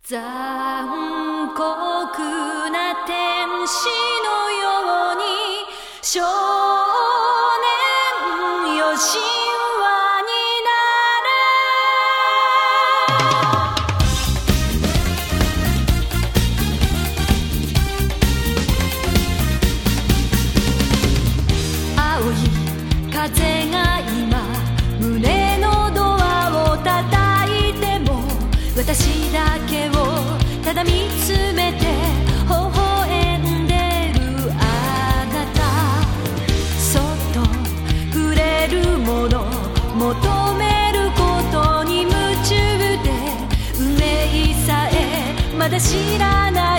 残酷な天使のように少年よ神話になれ。青い風が今胸のドアを叩いても私だけをただ見つめて微笑んでるあなた。そっと触れるもの求めることに夢中で運命さえまだ知らない